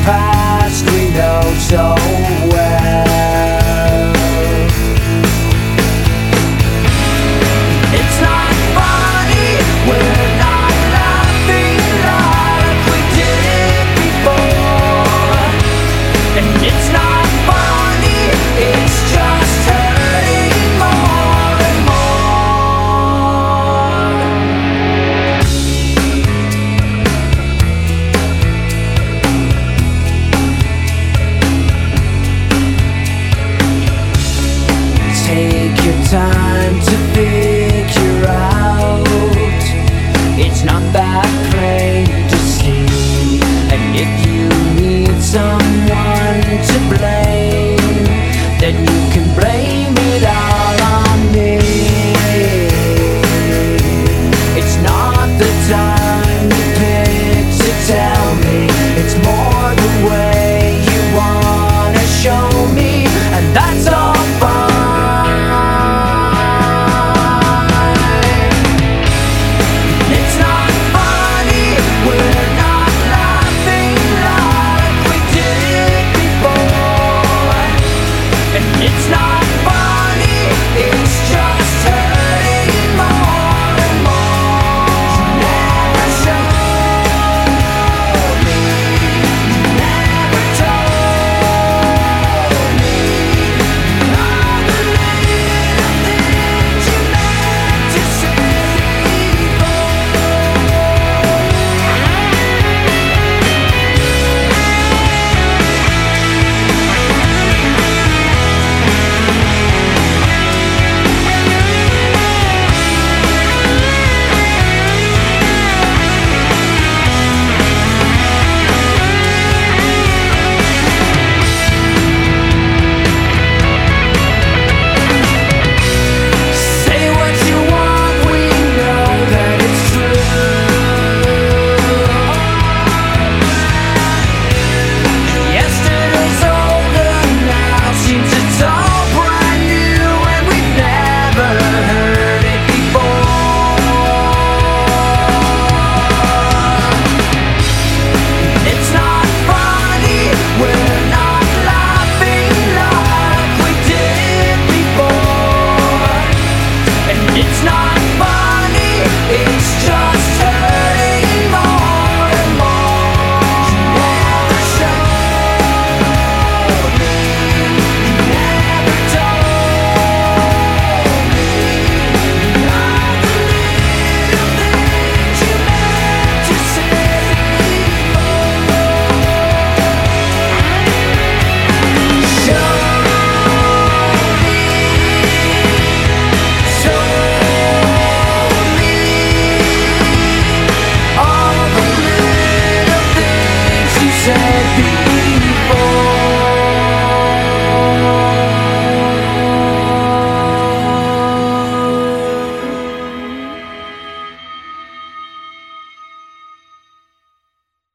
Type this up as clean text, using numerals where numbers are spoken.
past we know so well. It's not funny, we're not laughing like we did before. And it's not funny, it's just hurting more and more. Take your time to figure out, it's not that plain to see. And if you need someone to blame, then you can blame it on